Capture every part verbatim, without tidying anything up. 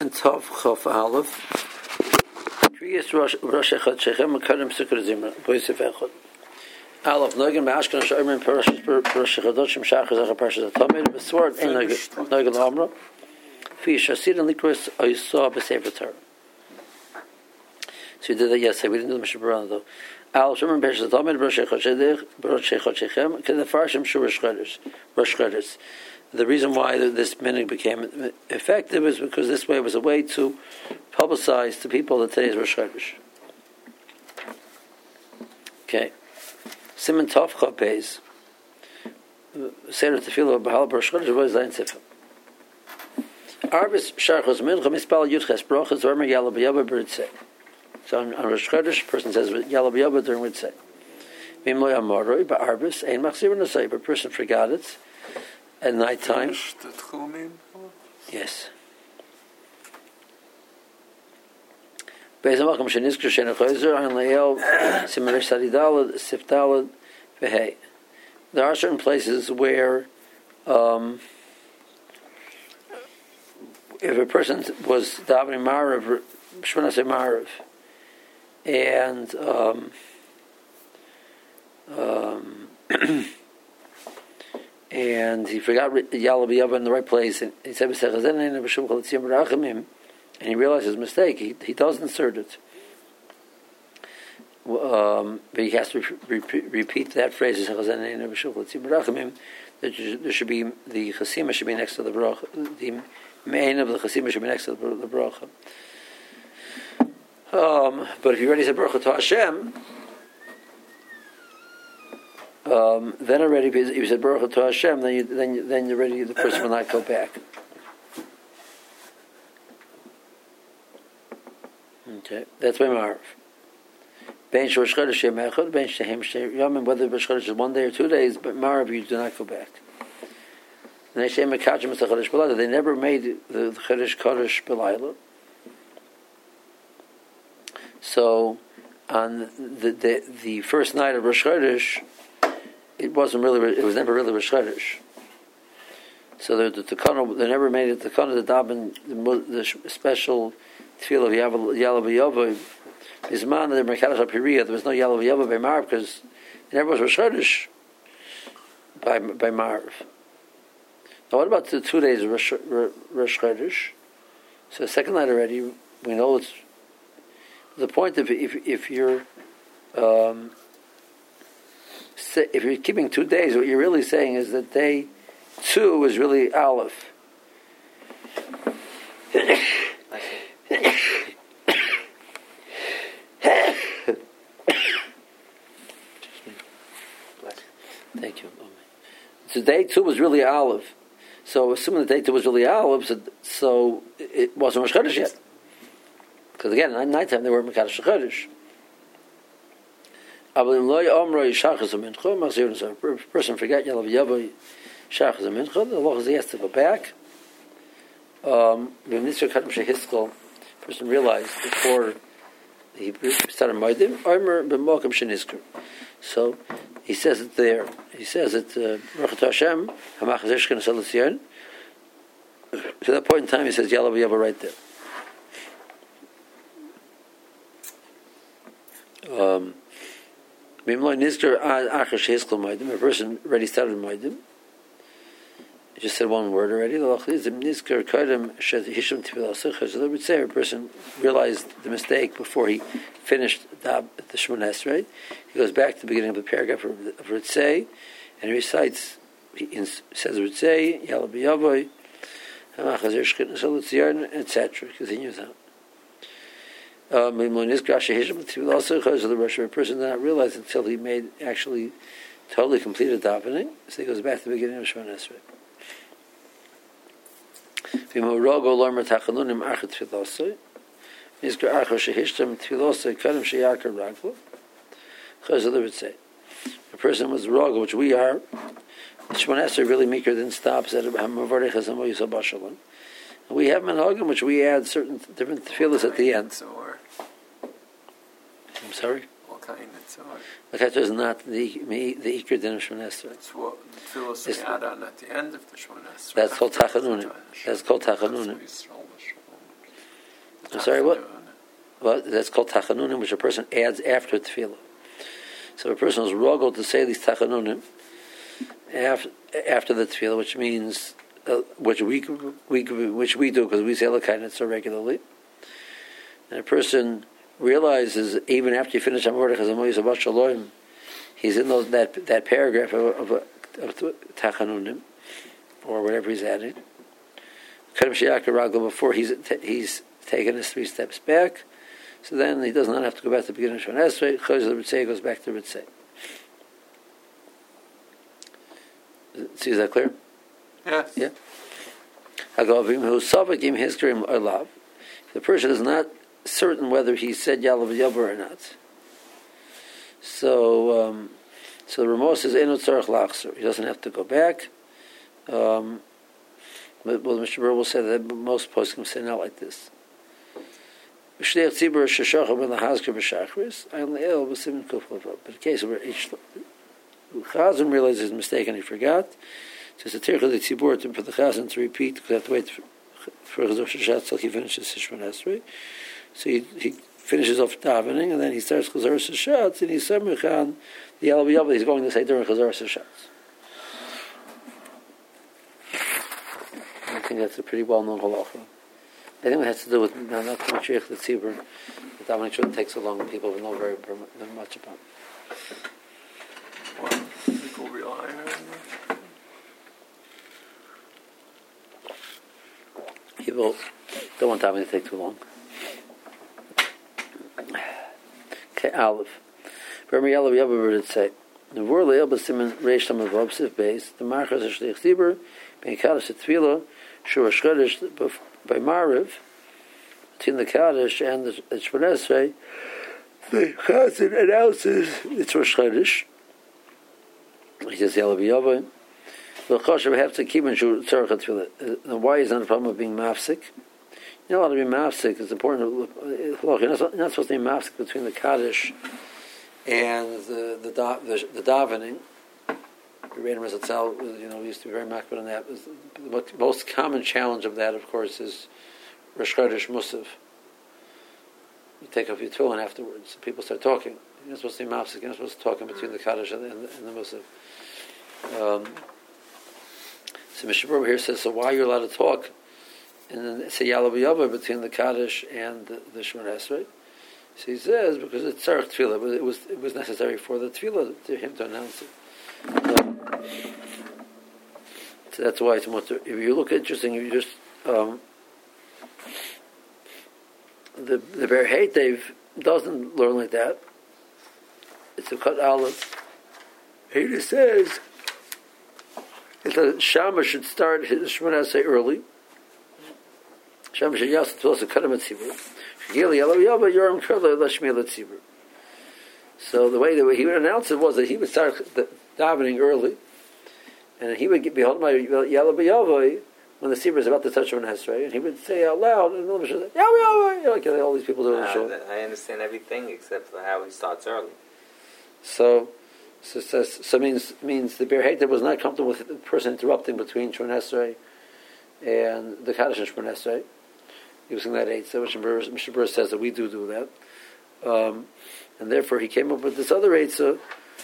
Siman Tov Chof Aleph. Kriyas Rosh Echad Shechem Mekadim Sukkot Zimra Boisef Echad. Aleph Nogan Ma'ashkan Sh'Omer Parashas Parashas Chadoshim Shachar Zachar Parashas Atomid B'Sword Ein Nogan Amra Fi Shasid and Likros Oysa B'Sefer Torah. So we did that yesterday. We didn't do the Mishnah Berurah though. Al Shemar Parashas Atomid Parashas Echad Parashas Echad Shechem Because the Farshim Shur Rosh Chodesh. The reason why this minhag became effective is because this way was a way to publicize to people that today is Rosh Chodesh. Okay. Siman Tov Chav Beis. Seder Tefillah B'Hal Rosh Chodesh was Zayin Tzifah. Arbis Sharchos Mincha Mispal Yudches Brochas Vormer Yala B'Yaba B'Ritzeh. So on, on Rosh Chodesh, a person says Yala B'Yaba during Ritzeh. Mim Lo Yamaroi Ba'Arbis Ein Machzir Nasai. But a person forgot it at night time. Yes. There are certain places where um, if a person was davening Marav, Shemona say Marav, and um, um, and he forgot Yala B'Yava in the right place, and he said, and he realized his mistake. He he does insert it, um, but he has to repeat, repeat that phrase. That there should be the chasima should be next to the bracha. The main of the chasima should be next to the, the bracha. Um, but if you already said bracha to Hashem. Um, then already, if you said Baruch to Hashem, then you, then you, then you're ready. The person will not go back. Okay, that's by Marav. Ben Rosh Chodesh Yemechad, Ben Shehem Yomim. Whether Rosh Chodesh is one day or two days, but Marav you do not go back. And they say Mekachim is the Chodesh B'Layla. They never made the, the Chodesh Kodesh B'Layla. So on the, the the first night of Rosh Chodesh, it wasn't really. It was never really Rosh Chodesh. So the the Tekana, they never made it. The Tekana, the Daben, the, the special tefillah of Yala B'Yava is man the Merkadosh HaPiriyah. There was no Yala B'Yava by Marv because it never was Rosh Chodesh by by Marv. Now what about the two days of Rosh, Rosh Chodesh? So the second night already, we know it's the point of if if you're um, if you're keeping two days, what you're really saying is that day two is really Aleph. Thank you. So day two was really Aleph. So assuming that day two was really Aleph, so, so it wasn't Rosh Chodesh yet. Because again, at night time they were Mekadosh Chodesh. If a person forgot Yala B'Yava Shachas Mincha, the law is he has to go back. Um, person realized before he started Maidim, Omer b'Malkam Sheniskar. So he says it there. He says it. Baruch Hashem Hamach Zeshkin Salatzion. To that point in time, he says Yala B'Yava right there. Um. A person already started Maidim. He just said one word already. The would say a person realized the mistake before he finished the Shemona Esrei. He goes back to the beginning of the paragraph of Ritzei and he recites, he says Ritzei, Yala B'Yavoy, et cetera. Continues on. Um, also, because of the Rosh, a person did not realize until he made actually totally completed davening. So he goes back to the beginning of Shemona Esrei. A person was wrong, which we are. Shemona Esrei really meeker than stops at Hamavardech. We have Menhagim, which we add certain different tefillahs at the end. I'm sorry? What kind of tzor? The Chatzor is not the the Iker din of Shemona Esrei. It's what the tefillahs we add on at the end of the Shemona Esrei. That's called Tachanunim. That's called Tachanunim. I'm sorry, what? Well, that's called tachanunim, which a person adds after tefillah. So a person is rogel to say these tachanunim after, after the tefillah, which means uh, which we we which we do because we say Elokayim so regularly. And a person realizes even after you finish Amordechai Shalom, he's in those that that paragraph of, of, of tachanunim or whatever he's adding. Before he's he's taken his three steps back. So then he does not have to go back to the beginning of Shemona Esrei. Chazal Ritzei goes back to Ritzei. See, is that clear? Yes. Yeah. Hagavim who savakim hiskrim alav. The person is not certain whether he said Yalav Yavar or not. So, um, so the Ramos says Eno Tzarech Lachzer. He doesn't have to go back. Um, but, well, Mister Burr will say that most poskim say not like this. But in case where each Chazan realizes his mistake and he forgot, so it's a tircha the tzibur for the Chazan to repeat because they have to wait for, for Chazor Shashat till he finishes his Shemona Esrei. So he, he finishes off davening and then he starts Chazor Shashat and he's Samichan the Yalav Yavar he's going to say during Chazor Shashat. I think that's a pretty well-known halacha. I think it has to do with no, not too much the tzibur. The davening shouldn't take so long, and people will know very, very much about it. Well, people rely on it. People don't want davening to take too long. Okay, Aleph. Remember, Yalav Yavar would say, the word leil b'simen reish tam avobsiv base the marchas hashlich tzibur ben kadosh tefillah shur shchodesh by Mariv, between the Kaddish and the Shemona Esrei, the Chazan announces it's Rosh Chodesh. He says Yalav Yavar. The Choshev have to keep in Shur Tzarech Tefillah. Now, why is not a problem of being mafsik? You know, a lot of being mafsik is important. Look, you're not, you're not supposed to be mafsik between the Kaddish and the the, da, the, the davening. Rebbeinu Zatzal, you know, we used to be very makbid on that. The most common challenge of that, of course, is Rosh Chodesh Musaf. You take off your tefillin afterwards. People start talking. You're not supposed to be mafsik. You're not supposed to talk in between the Kaddish and the, and the, and the Musaf. Um, so Mishnah Berurah here says, so why are you allowed to talk? And then say Yalav Yavar between the Kaddish and the, the Shemona Esrei. So he says because it's Tzarech Tefillah, but it was it was necessary for the Tefillah to him to announce it. Um, so that's why it's much. If you look interesting, if you just um, the the Ber Heitev doesn't learn like that. It's a cut aleph. He just says that the Shama should start his Shemona Esrei early. Shama should yas to us a cut him at tzibur. Shigili Yalav Yavar Yoram Kerla Lashmi Tzibur. So the way that he would announce it was that he would start the davening early, and he would get behold my Yalav Yavar when the tzibur is about to touch Shemona Esrei, and he would say out loud, and all Yalav Yavar, like all these people do in the show. I understand everything except for how he starts early. So, so so, so means means the Ber Heitev was not comfortable with the person interrupting between Shemona Esrei and the Kaddish and Shemona Esrei, using that eight. So Mishnah Berurah says that we do do that, um, and therefore he came up with this other eight of.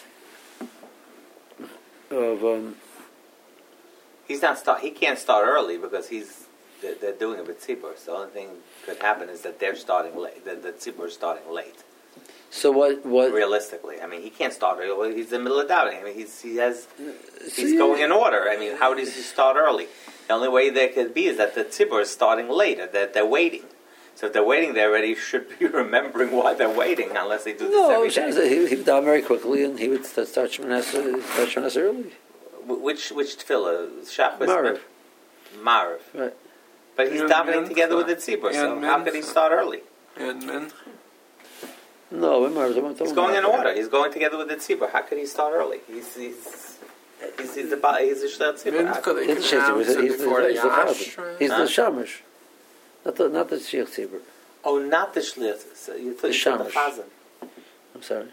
Um, he's not start. He can't start early because he's they're, they're doing it with tzibur. So the only thing could happen is that they're starting late. The, the tzibur is starting late. So what? What? Realistically, I mean, he can't start early. He's in the middle of davening. I mean, he's he has he's See, going in order. I mean, how does he start early? The only way there could be is that the tzibur is starting later. That they're waiting. So if they're waiting, they already should be remembering why they're waiting, unless they do this no, every day. he, he would daven very quickly, and he would start Shemona Esrei early. Which which tefillah? Shachris? Mariv. Mariv. Right. But he's And davening together with the Mincha. tzibur, so And how could he Mincha. start early? And Mincha. No, Mariv. He's going in order. He's going together with the tzibur. How could he start early? He's he's he's he's the he's the shtar tzibur. Mincha, they He's can the announce it he's the before the he's the Ashrei. He's the Huh? Shamash, not the not the Sheikh Tzibur. Oh, not the shliach. So you thought The you said the shamash. chazan. I'm sorry.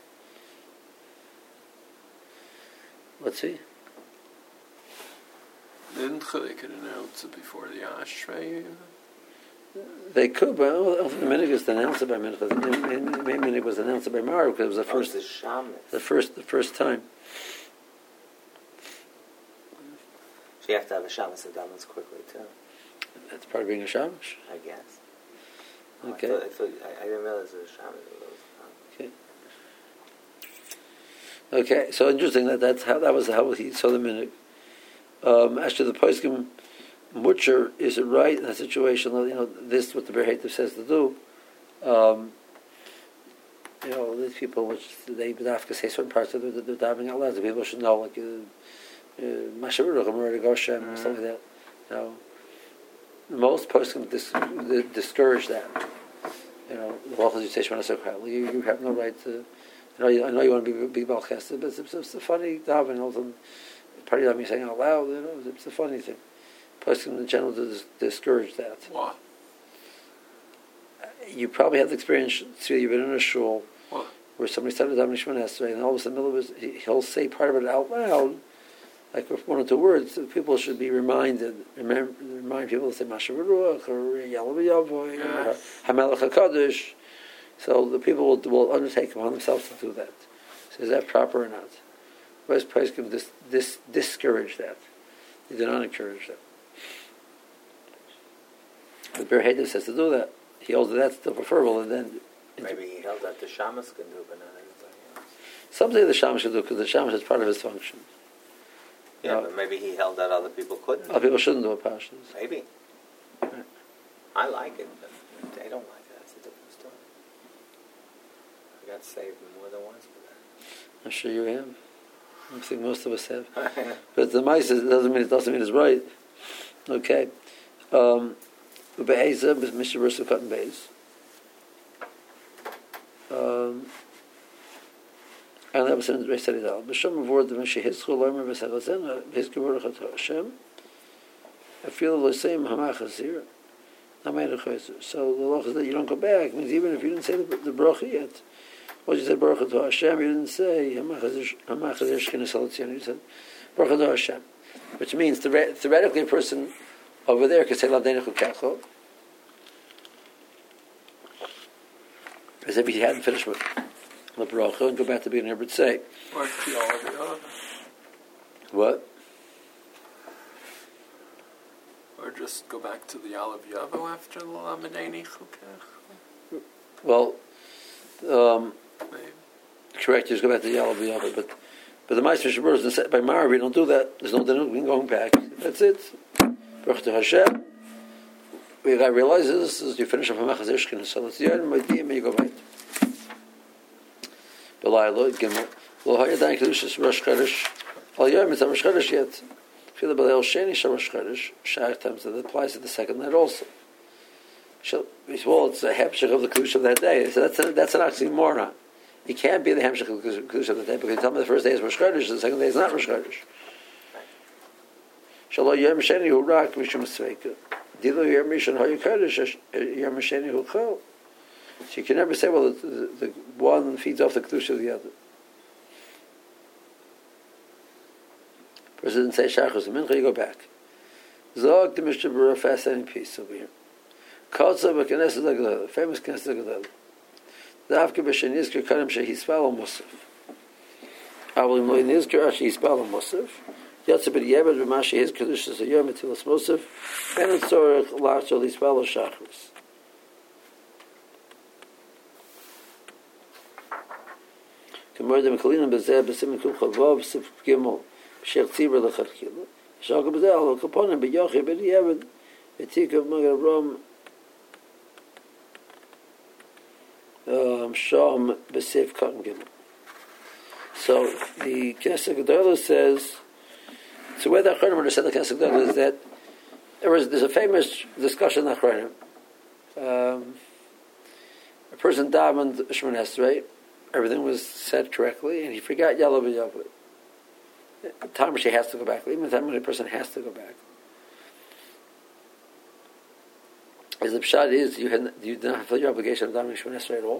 Let's see. Mincha, they could announce it before the Ashrei. They could, but I don't think the minhag is announced by minhag. The main minhag was announced by Mara because it was the first, oh, the shaman. the first, the first time. So you have to have a shaman so that quickly too. That's part of being a shamash. I guess. Okay. Oh, I, thought, I, thought, I, I didn't realize it was a shaman. Okay. Okay. So interesting that that's how that was how he saw the minhag. Um, as to the poskim. Butcher, is it right in a situation? You know, this what the Ber Heitev says to do. Um, you know, these people which they have to say certain parts of the, the diving out loud. The people should know, like Masharuch, Amar Goshem, or something like that. You know, most posts can dis- discourage that. You know, the local you say you you have no right to. You know, you, I know you want to be big balchester, but it's, it's, it's a funny daven. Also, part of you saying out loud. You know, it's a funny thing. Poskim in general to dis- discourage that. Why? You probably have the experience. See, you've been in a shul what? where somebody started davening Shemona Esrei, and all of a sudden, in the middle of his, he'll say part of it out loud, like with one or two words. So people should be reminded. Remember, remind people to say Mashav Ruach or Yalav Yavoy or Hamelach Hakadosh. So the people will, will undertake upon themselves to do that. So is that proper or not? Most poskim dis, dis, discourage that. They do not encourage that. The Ber Heitev says to do that. He holds that that's still preferable, and then Maybe he held that the shamas can do, but not everybody else. Something the shamash should do because the shamash is part of his function. Yeah, No. but maybe he held that other people couldn't. Other people shouldn't do a pashas. Maybe. Right. I like it, but they don't like it. That's a different story. I got saved more than once for that. I'm sure you have. I think most of us have. But the mice it doesn't mean it doesn't mean it's right. Okay. Um, Be'ezah, Mister Versa Cotton Bays. Um, and that was in the Reis Haridal. B'shem avoid the Mishnah Hitzchol Lomer V'Sagazena Hizkevur Lechat Hashem. I feel the same Hamachazir. So the law is that you don't go back. It means even if you didn't say the, the bracha yet, what you said Baruch to Hashem, you didn't say Hamachazir Shkina Salatzion. You said Baruch to Hashem, which means theoretically a person over there could say Lavdei Nechukecho, as if he hadn't finished with the bracha and go back to being able to say. Or theology. What? Or just go back to the Yalav Yavo after the Lamadeni Chukech. Well, um, Maybe. correct, you just go back to the Yalav Yavo, but but the Ma'aser Shabbos is said by Marav, we don't do that. There's no din going back. That's it. Baruch to Hashem. The guy realizes is you finish up Hamachazir Shkina, so it's the end of and you go back. Belai Lo Gimel Lo Hayadan Kedushas Rosh Chodesh Al Yom It's Rosh Chodesh yet. Feel the Belay Sheni Rosh Chodesh Shach times that applies to the second night also. Well, it's a hemshech of the Kedush of that day. So that's a, that's an oxymoron. It can't be the hemshech of the Kedush of the day because you tell me the first day is Rosh Chodesh, the second day is not Rosh Chodesh. Shalom Yom Sheni Hu Rak Mishum Sveika. Dilo Yom Rishon Hayu Kodesh Yom Sheni Hu Chol. So you can never say, well, the, the, the one feeds off the Kedush of the other. Person didn't say Shachos and Mincha, you go back. Zog the Mishnah Berurah, fascinating piece over here. Kotza b'Knesset HaGedolah, famous Knesset HaGedolah. Davka b'shen yizker kadem shehispal musaf. Avlim lo yizker asher hispal musaf. Yatsa b'diavad b'mashe his kedushas hayom etilas musaf. And it's tzorech lachshol hispal shachris. K'mor dem kalinim b'zeh b'simen kum chavav sif gimel b'shech tzibur l'chadchila. Shalka b'zeh alo kaponim b'yochi b'diavad b'tikav magar Avram Um, Sham B'Seif Cotton Gimel. So the Knesset Gedolah says, so where the Achronim understand the Knesset Gedolah is that there was there's a famous discussion in the Achronim. Um, a person davened Shemona Esrei, everything was said correctly, and he forgot Yalav Yavli. The time when she has to go back, even the time when a person has to go back. As the pshat is, you had, you did not fulfill your obligation of davening Shemona Esrei at all,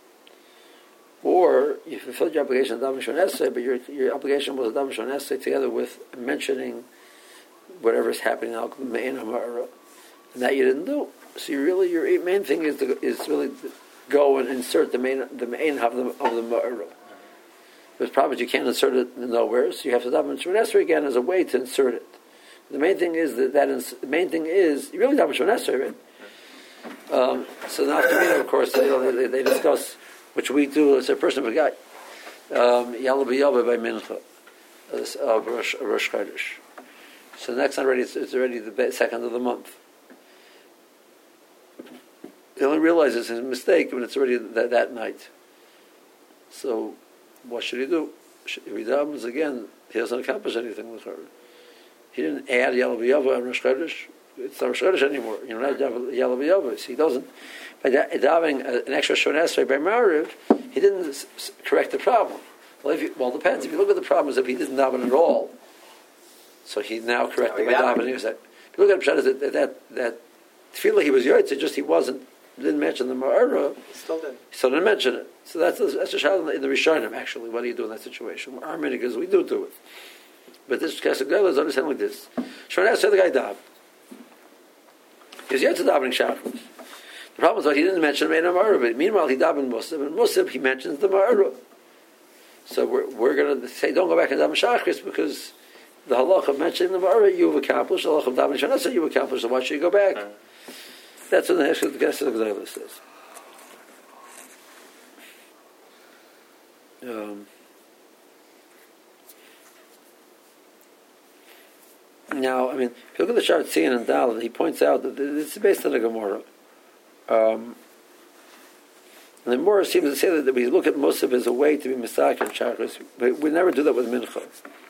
or you fulfilled your obligation of davening Shemona Esrei, but your your obligation was davening Shemona Esrei together with mentioning whatever is happening now, and that you didn't do. So you really, your main thing is to, is really to go and insert the main the main of the of the ma'ara. There's problems you can't insert it nowhere, so you have to daven Shemona Esrei again as a way to insert it. The main thing is that, that ins- the main thing is you really daven Shemona Esrei, right? Um, so now, after me, of course, they, they, they discuss, which we do as a person of a guy, Yalla B'Yava by Mincha of Rosh Rosh Chodesh. So next night already, it's, it's already the second of the month. He only realizes his mistake when it's already that, that night. So, what should he do? If he davens again, he doesn't accomplish anything with her. He didn't add Yalla B'Yava on Rosh Chodesh. It's not Rosh Chodesh anymore. You know, not Yalla B'Yava. So he doesn't. By davening an extra Shemona Esrei by Mariv, he didn't s- s- correct the problem. Well, if you, well, it depends. If you look at the problem, is if he didn't daven at all, so he now corrected by davening. If you look at the that that that, that tefillah he was yoytze, just he wasn't didn't mention the Ma'ara. He still didn't. He still didn't mention it. So that's that's a shayla in the Rishonim. Actually, what do you do in that situation? Our minhag is we do do it, but this case of Gela is understand like this. Shemona Esrei the guy daven. He was yoytze davening shachris. The problem is that he didn't mention the Ma'ara. But meanwhile, he davened Musab, and Musab he mentions the Ma'ara. So we're we're going to say don't go back and daven shachris because the halach of mentioning the Ma'ara you've accomplished, the halach of davening Shemona Esrei you've accomplished. So why should you go back? Mm. That's what the Heshket Gesed of Gzeilah says. Um, now, I mean, if you look at the Shar Tzion and Dalet, he points out that it's based on the Gemara. Um, and the Gemara seems to say that we look at Musaf as a way to be Misak and Shachris, but we never do that with Mincha.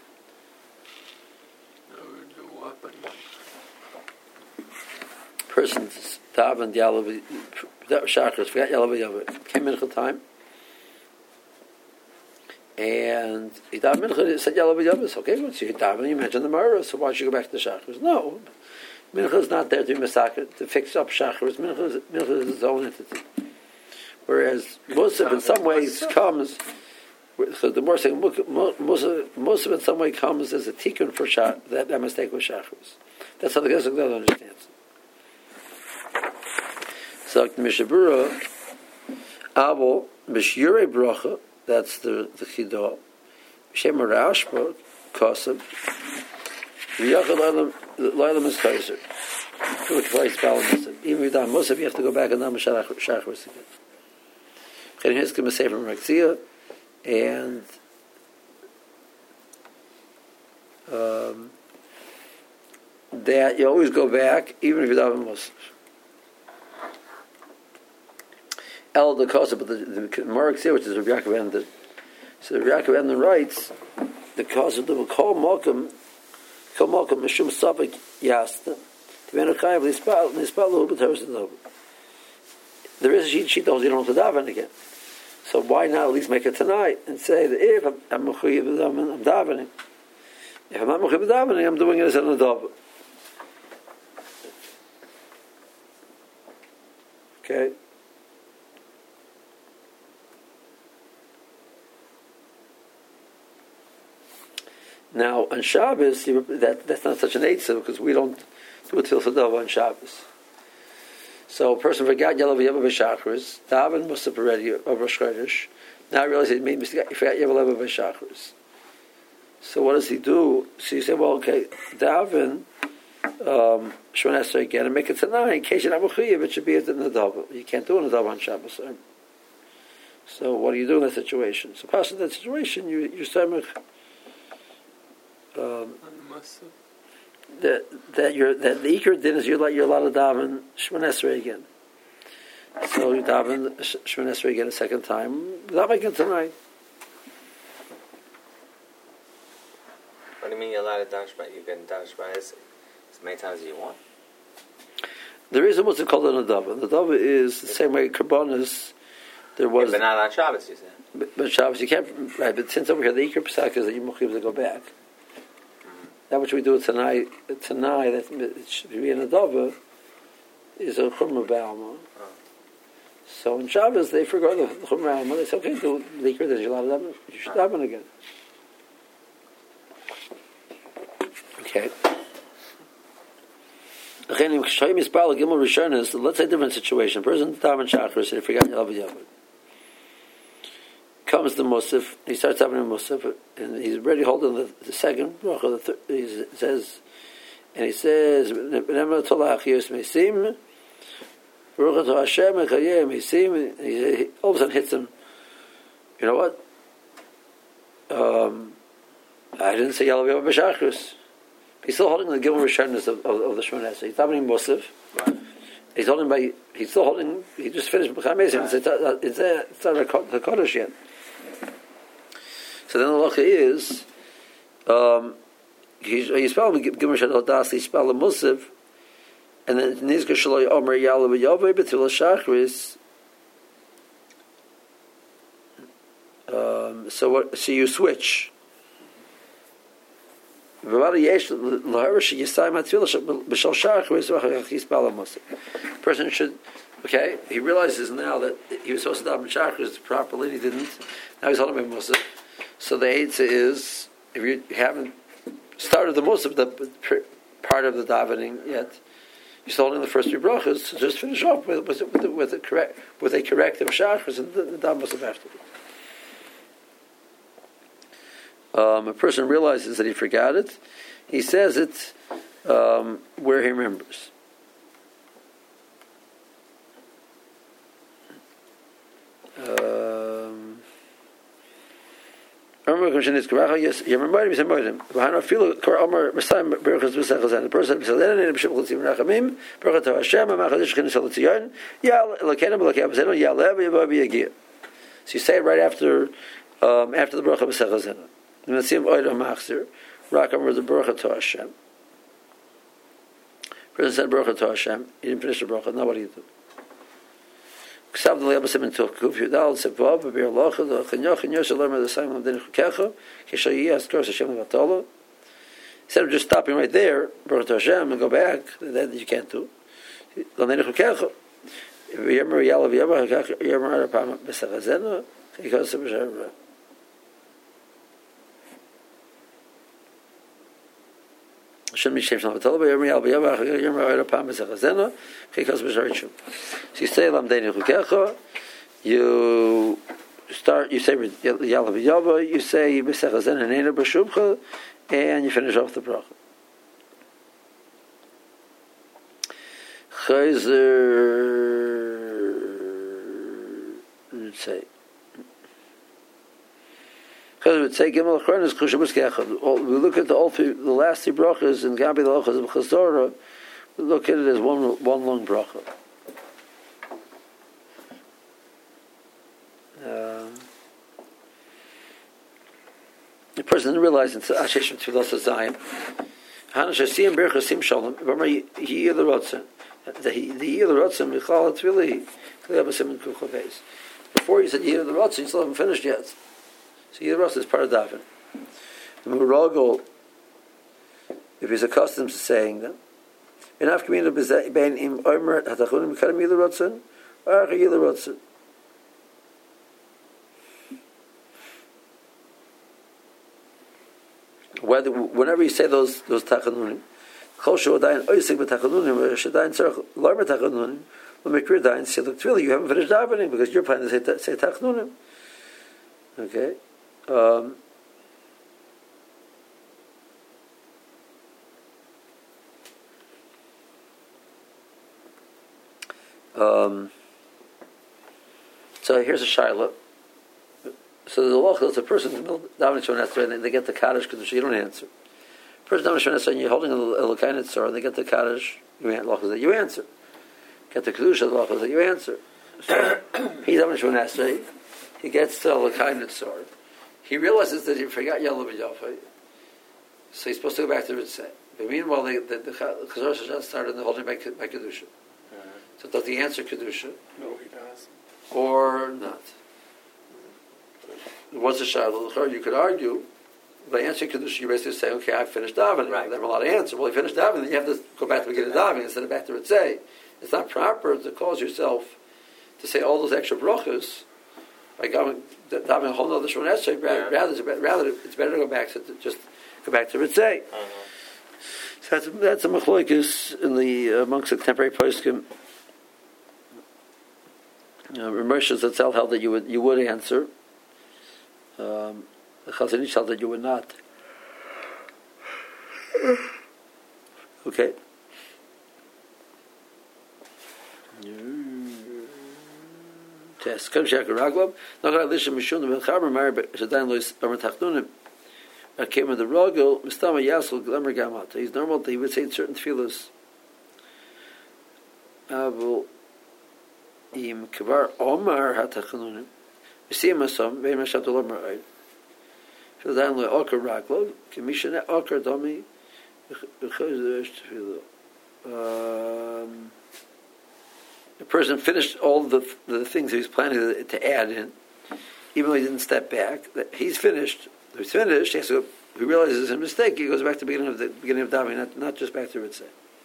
Person's daven Yalav Shachris, forgot Yalav Yalav, came Mincha time, and he daven Mincha, he said Yalav Yalav, okay, well, so you daven, you mentioned the Mara, so why should you go back to the Shachris? No, Mincha is not there to be Misak, to fix up Shachris, Mincha is, Mincha is its own entity. Whereas Musaf in some ways comes, so the more saying Musaf in some way comes as a tikkun for shach, that, that mistake with Shachris. That's how the Gesed Gzeilah understands. So the Mishabura, Abo Mishyure Bracha, that's the the Chidah. Shem Rashba Kosev. V'yachal Loylam is Kaiser. Even if you daven Musaf, you have to go back and daven Shachris again. Chen Hiskim is from Rakzia, and um, that you always go back, even if you daven Musaf. El the Kosev, but the, the Marakzia, which is Rabbi Yaakov Ender. So Rabbi Yaakov Ender writes, the Kosev the Kol Malkum, Kol Malkum Mishum Safek Yasta, Tevenu Chayav Nispal Nispal Hu B'Teres Adov. There is a sheet sheet holds you don't have to daven again. So why not at least make it tonight and say that if I'm I'm mechuyev b'davening, I'm davening. If I'm not mechuyev b'davening, I'm doing it as an adov. Okay. Now on Shabbos, that that's not such an eitzah because we don't do a til sadava on Shabbos. So a person forgot Yalav Yava B'Shachris, daven Musaf already of Rosh Chodesh. Now I realize he made mistake. He forgot Yalav Yava B'Shachris. So what does he do? So you say, well, okay, daven um, Shemona Esrei again and make it tonight. In case you're not mechuyev, it should be at the Nadav. You can't do a Nadav on Shabbos. So what do you do in that situation? So past that situation, you you start um, that that you're that the ikar din is you're like you're allowed to daven Shemona Esrei again. So you daven Shemona Esrei again a second time without making it tonight. What do you mean you're allowed to daven Shemona? You can daven Shemona as many times as you want. There is a what's called a nadava. The nadava is the same way karbanos. There was, yeah, but not on Shabbos, you said. But, but Shabbos you can't. Right, but since over here the ikar pesach is that you mechuyev to go back. That which we do tonight, tonight that it should be an adava, is a chumrah b'alma. Oh. So in Shabbos they forgot the chumrah b'alma. They say, okay, do the ikar that you're allowed to daven. You should daven again. Okay. let's say a different situation. A person daven Shachris and he forgot Yalav Yavad. Comes the Musaf, he starts having a Musaf, and he's already holding the, the second bracha. The third, he says, and he says, "B'nema tolach yos mesim, Baruch Atah Hashem Echayim mesim." He all of a sudden hits him. You know what? Um, I didn't say Yalav Yavad b'Shachris. He's still holding the Gimel Rishonos of, of, of the Shemona Esrei. He's davening Musaf. Right. He's holding by. He's still holding. He just finished B'cham Mesim. It's it's it's not a Kodesh yet. So then the halacha is, um, he's he's spelled Gimel Shadol Das. He spelled the Musaf, and then Nizka Shaloi Omer Yalav Yavei B'Til Shachris. Um, so what? So you switch. Person should, okay, he realizes now that he was supposed to daven Shachris properly, and he didn't. Now he's holding by Musaf. So the answer is, if you haven't started the Musaf, the part of the davening yet, you're still holding the first three brachas, so just finish off with with, with, with, a, correct, with a corrective Shachris and the, the daven Musaf afterwards. Um, a person realizes that he forgot it. He says it um, where he remembers. Um, the person so you say it right after um, after the bracha b'sechazena. The Mitzvah Oida Machzir, Rakam was the Baruch Atah Hashem. The person said Baruch Atah Hashem. He didn't finish the bracha. Now what do you do? Ksav the Le'abasim in Tukuf Yudal Sevav B'Bir Locha the Chanyoch and Yosef Lerma the Simon of Dinich Kecha Kishal Yiyas Kros Hashem Levatolo. Instead of just stopping right there, Baruch Atah Hashem, and go back, that you can't do. L'Dinich Kecha. V'Yemar Yalav Yemar Yemar Arapam B'Sechazena Kikos B'Shavra. Shouldn't be changed. So you say Lamdeni Chukecha, you start, you say Yalav Yava, you say B'Sechazena Neina B'Shubcha, and you finish off the bracha. Chayzer, let's say. Because we would say Gimel Achronis Chushabus Kechad. We look at the all three, the last three brachas in Gabi the Lochas of Chazorah. We look at it as one one long bracha. Um, the person didn't realize it's Asheshim Tfilas Zayim. Hana Shasiyim Berchasim Shalom. Remember, he hear the Rotzen. The hear the Rotzen Michal Tvili Kliyabasim and Kuchabeis. Before he said hear the Rotzen, he still haven't finished yet. So Yid Rosh is part of daven. The Murago, if he's accustomed to saying them, enough community ben im omer hatachunim karam Yid Rotzen, or Yid Rotzen. Whether whenever you say those those tachanunim, chol shodayin oisik b'tachanunim, or shodayin tzarich lar b'tachanunim, l'mikrir dayin siluk tvili, you haven't finished davening because you're planning to say say tachanunim. Okay. Um, um, so here's a shaila. So the law is a person davening Shemona Esrei and they get the kaddish because you don't answer. Person davening Shemona Esrei and you're holding a l'kainit tzor and they get the kaddish, you answer. That you answer. Get the kedusha, the law that you answer. So he's davening Shemona Esrei. He gets the l'kainit tzor. He realizes that he forgot Yalav Yafai, so he's supposed to go back to Ritzeh. But meanwhile, the the Chazor Shashat started the holding by, by Kedusha. Uh-huh. So does he answer Kedusha? No, he does. Or not? What's the shadow? You could argue by answering Kedusha, you basically say, okay, I finished davening. Right. They have a lot of answers. Well, you finished davening, then you have to go back to the beginning of davening instead of back to Ritzeh. It's not proper to cause yourself to say all those extra brachas. Like davening a whole other Shemona Esrei, rather, rather, rather it's better to go back to, to just go back to Ritzeh. Uh-huh. So that's, that's a machloikis in the uh, amongst the contemporary poskim. Uh, Moshe Zatzal held that you would you would answer. Um, the Chazon Ish held that you would not. Okay. Test. Come check a raglav. Not going to listen to Mishun the Melchaber Mar, but Shadan Lois Amar Tachnunim. I came with the ragel. Mistama Yasel Glemer Gamat. He's normal that he would say certain tefillos. Avul Im Kvar Omar Hatachnunim. We see him as some very much at the Lomar. Shadan Lois Okar Raglav. Commission Okar Domi. Um. The person finished all the the things he was planning to, to add in, even though he didn't step back. He's finished. He's finished. He, has to, he realizes it's a mistake. He goes back to the beginning of the beginning of davening, not, not just back to Ritzeh.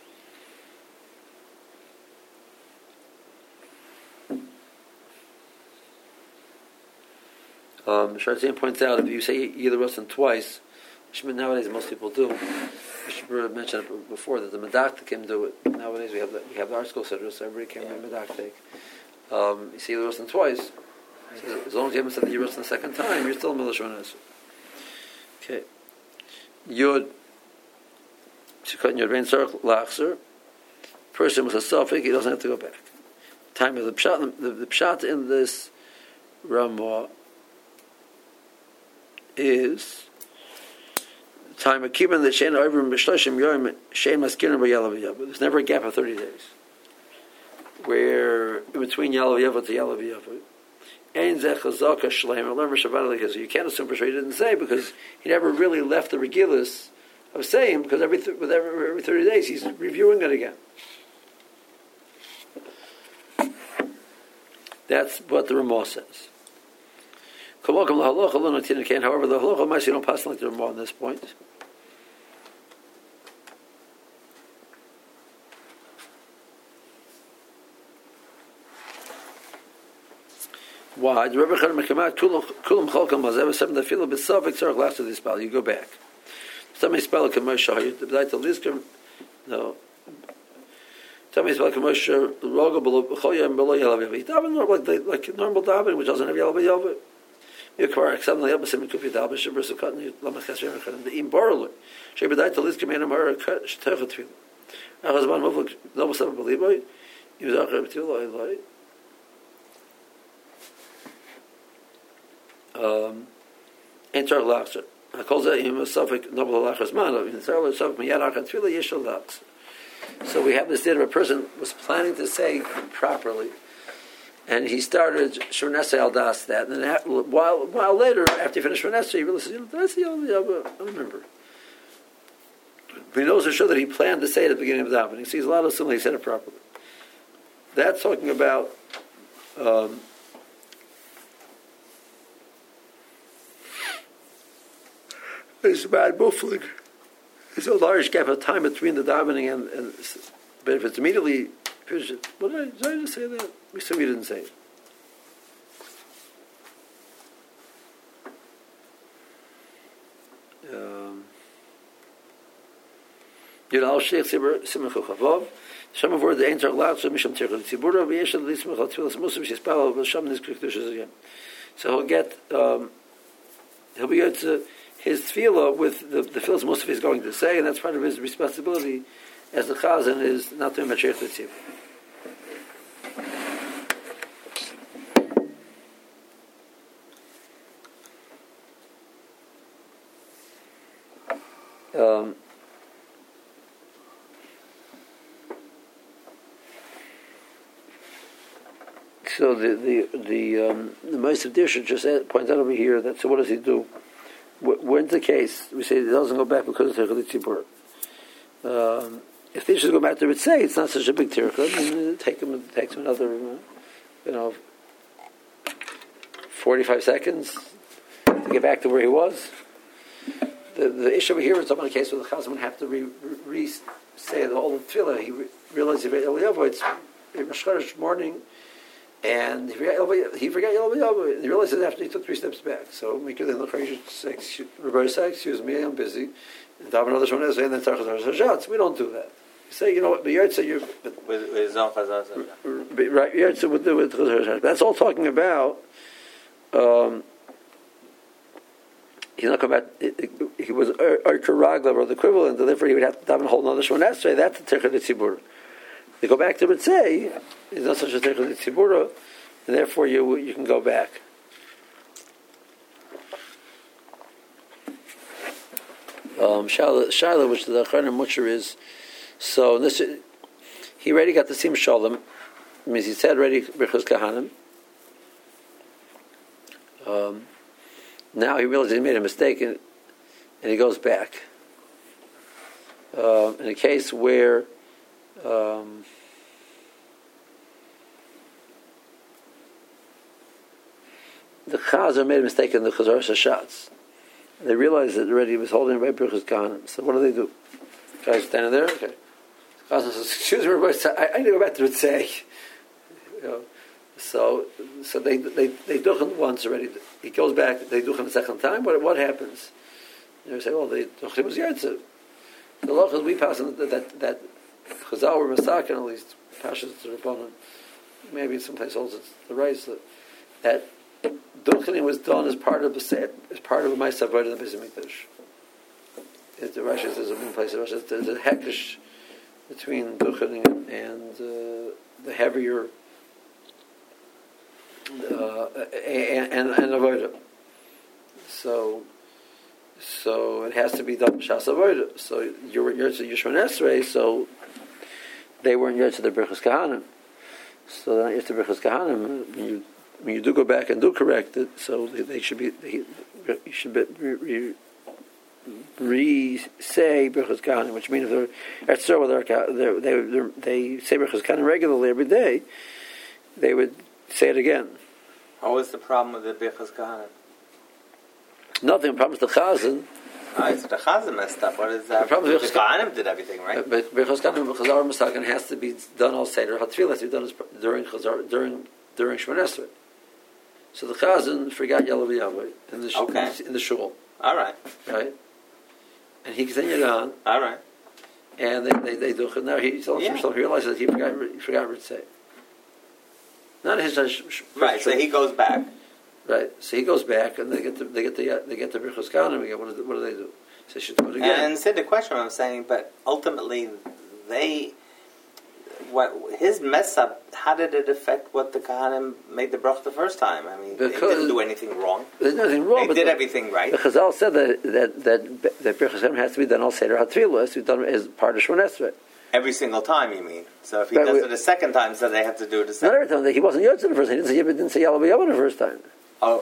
Um, Sharzan points out if you say either Rasan twice, which nowadays most people do. I mentioned it before that the medaktik can do it. Nowadays we have the, we have the art school sitter, so everybody can yeah. be medaktik. Um, you see the Rosh twice. So as long as you haven't said the Rosh the second time, you're still in Milashon Esr. Okay. Yud. Shekot Yud Rein Tzarech Lachzer. Person with a suffix, he doesn't have to go back. Time of the pshat. The, the pshat in this Ramah is. Time of keeping the shein over b'shloshim yom shein maskirin b'yalav yav. There's never a gap of thirty days. Where in between yalav yav to yalav yav, ein zeh chazaka shleim lemer shabbat because you can't assume for sure he didn't say because he never really left the regilus of saying because every th- with every, every thirty days he's reviewing it again. That's what the Ramah says. However, the halacha might you don't pass like the Ramah on this point. Why? You go back. Somebody spell it no. Tell me spell Moshe Rogo below Choyam below Yalav. He davened like like normal davening, which doesn't have Yalav Yalav. You can accept the Yalav Sim Kupi Davening. She versus cutting Lamachas Yerakan. The Im Borler. She bedai to list command Amar Shtechet Tefillah. Achazman Muflik no Musaf Beliboy. He was Achar Tefillah Eloi. Um, enter Lachzer. I call that him a suffix noble Lachas Man. In Sarah Suffix Miyad Achar Tefillah Yeshal Lachzer. So we have this data of a person was planning to say properly, and he started Shurnesa al Das that, and then a while while later, after he finished Shurnesa, he realized, you know, that's the only I don't remember. But he knows for sure that he planned to say it at the beginning of the davening. So he's a lot of assuming he said it properly. That's talking about. Um, it's about Buffling. There's a large gap of time between the davening and, and but if it's immediately finished, what did I, did I just say that? We said we didn't say it. Um, you know, Sheikh Sibur Simcha Chavov. Some of word the ain't are loud so Misham Tirchel Tzibura v'yeshel l'ismach tefillas musaf shespal v'sham nizkrik tushas again. So he'll get um, he'll be able to. His tefillah with the, the tefillas Musaf is going to say, and that's part of his responsibility as the chazan is not to Mashiach Tzib. Um, so the the the um, the Moshe Dirsha just points out over here that so what does he do? When's the case? We say it doesn't go back because of Tirchel Tzibur. Um, if they should go back to Ritzeh, it's not such a big Tirchel. I mean, it take him, it takes him another, you know, forty-five seconds to get back to where he was. The, the issue over here is someone in a case where the chazan would have to re, re, say the whole tefillah. He re, realized if it's Rosh Chodesh morning, And he forgot, he forgot Yom Yom. He realized it after he took three steps back. So, Mikra then look, you should say, Rabbi say, excuse me, I'm busy. And have another Shemon Esrei, and then Tzarech Hashatz. We don't do that. You say, you know what, the Yotze, you're... With, with Zon Chazal. Right, Yotze with the with Chazal. That's all talking about... Um, he's not coming back... He was Oker Raglav, or the equivalent, and therefore he would have to daven a whole other Shemon Esrei. That's the Tzarech Tzibur. They go back to Ritzei, there's not such a thing as Tzibura, and therefore you you can go back. Um, Shaila, which the Acharnim Mutcher is, so this he already got the Sim Shalom, means he said already Birchos Kahanim. Um, now he realizes he made a mistake, and, and he goes back. Uh, in a case where Um, the Chazar made a mistake in the Chazar Hashatz. They realized that already he was holding by Birchos Kahanim. So what do they do? Guys standing there? Okay. The Chazar says, excuse me, I, I need to go back to Ritzei. You know, so so they they they duchen once already. He goes back, they duchen a second time. What what happens? They say, well, they duchen was Yotze. The law is we pass on that that, that Chazal or Masakin, at least, Pashas to Rabbanan, maybe someplace holds it's the rights that, that Duchening was done as part of the set, as part of a Ma'aseh Avodah in the Beis Hamikdash. The Rashi says in one place, there's a hektish between Duchening and uh, the heavier uh, and and, and Avodah. So. So it has to be done Shas Avodah. So you're you're to Yishman Esrei, so they weren't yet to the Birchos Kahanim. So then after Birchos Kahanim, when you when you do go back and do correct it, so they, they should be they, you should be, re, re say Birchos Kahanim, which means if they're they're, they they they say Birchos Kahanim regularly every day, they would say it again. What was the problem with the Birchos Kahanim? Nothing. The problem is the Chazan. Ah, it's the Chazan messed up. What is that? The problem is the Kahanim did everything right. But Birchos Kahanim, Chazar Masakin has to be done all Seder. Hatfilah has to be done during Chazar during during Shemon Esrei. So the Chazan forgot Yalav Yahweh in the okay. in the shul. All right. Right. And he continued on. All right. And they they they do. Now he yeah. he realizes that he forgot he forgot Ritzei. Not his right. So he goes back. Right, so he goes back, and they get the they get the they get the Birchos Kahanim again. What do, what do they do? So they should do it again. And said the question I'm saying, but ultimately, they what his mess up. How did it affect what the Kahanim made the brach the first time? I mean, because they didn't do anything wrong. There's nothing wrong. They but did the, everything right. The Chazal said that that that that Birchos Kahanim has to be done all Seder Hatfilah, has to be done as part of Shemon Esrei. Every single time, you mean? So if he right, does we, it a second time, so they have to do it a second. Not every time. He wasn't Yotze the first time. He didn't say, didn't say Yalav Yahweh the first time. Oh.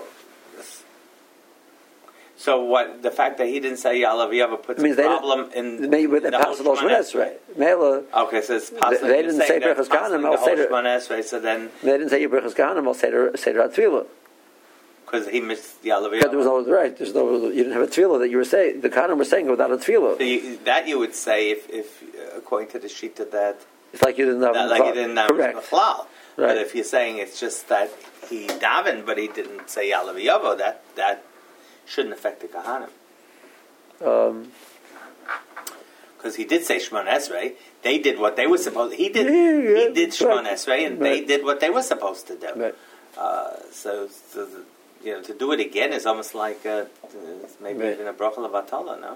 So what? The fact that he didn't say Yalav Yahweh puts a problem in maybe with the possible Shemon Esrei. Mela. Okay, so it's possible. They, they didn't say Birchos Kahanim. I'll say Shemon Esrei. So then they didn't say Birchos Kahanim. I'll say Seder Hatfilah. Because he missed Yalav Yahweh. Because there was no right. There's no. You didn't have a tefillah that you were saying. The Kahanim were saying without a tefillah. So you, that you would say if, if uh, according to the shita that it's like you didn't have that, like you didn't have correct. Right. But Right. if you're saying it's just that he davened, but he didn't say Yalav Yahweh, that that shouldn't affect the Kahanim. Um, because he did say Shemon Esrei, they did what they were supposed. He did. Yeah, yeah, he did Shemon right. Esrei, and Right. they did what they were supposed to do. Right. Uh, so, so the, you know, to do it again is almost like uh, maybe Right. even a bracha levatala. No.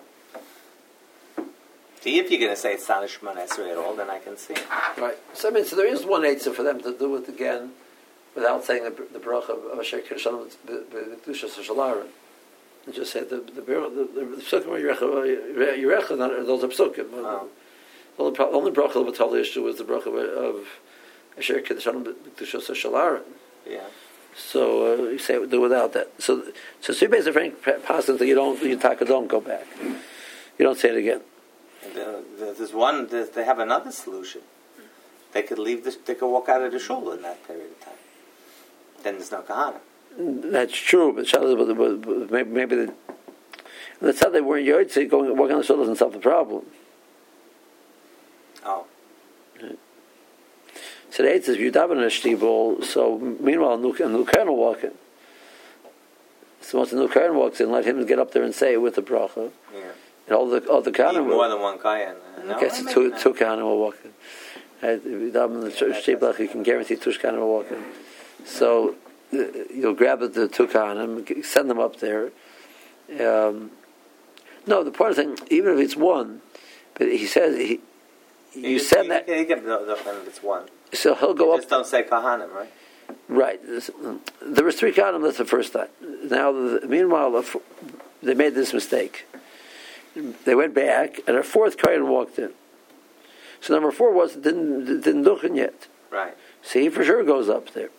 See, if you're going to say it's not a Shemon Esrei at all, then I can see. Right. So I mean, so there is one eitzah for them to do it again without saying the, the bracha of Asher Kirshanim B'Kedushas Shalaron. And just say the the the the psukim are Yerecha Yerecha. Those are psukim. Oh. The only only bracha of Batala issue was the bracha of Asher Kirshanim B'Kedushas Shalaron. Yeah. So uh, you say do without that. So so so basically, Frank passes that you don't you taka don't go back. You don't say it again. The, the, there's one. There's, they have another solution. They could leave. The, they could walk out of the shul in that period of time. Then there's no kahana. That's true, but, but, but, but maybe, maybe the, that's how they weren't yotze. Going walking on the shul doesn't solve the problem. Oh. Right. today it's if you daven in a shtibel. So meanwhile, a new Kohen will walk in. So once the new Kohen walks in, let him get up there and say it with the bracha. Yeah. And all the all the Kohanim more than one Kohen. No, okay, so two two Kohanim will walk in. If you daven in the shtibel, you can guarantee two Kohanim will walk in. So uh, you'll grab the two Kohanim, send them up there. Um, no, the point is, even if it's one, but he says he, you, you send that. He can do if it's one. So he'll go you up. Just don't say Kohanim, right? Right. There was three Kohanim. That's the first time. Now, the, meanwhile, they made this mistake. They went back, and a fourth Kohen walked in. So number four was didn't didn't duchen yet. Right. So he for sure goes up there.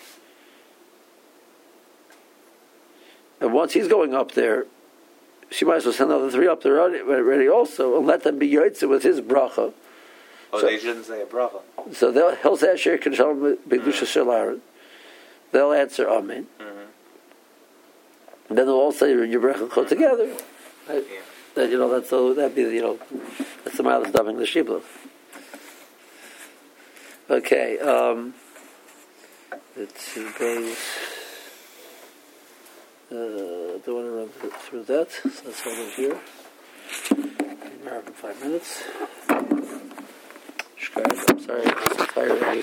And once he's going up there, she might as well send another three up there already also, and let them be yotzei with his bracha. Oh, so, they shouldn't say a bracha. So they'll, he'll say Asher K'Shalom B'Kedusha Shel Aaron. They'll answer Amen. Mm-hmm. And then they'll all say your bracha together. Right? Yeah. That, you know, that's the, that'd be, you know, that's the mile of dubbing the shibboleth. Okay, um, let's see, base. Uh, don't want to run through that, so let's hold it here. We're in five minutes. I'm sorry, I'm so tired.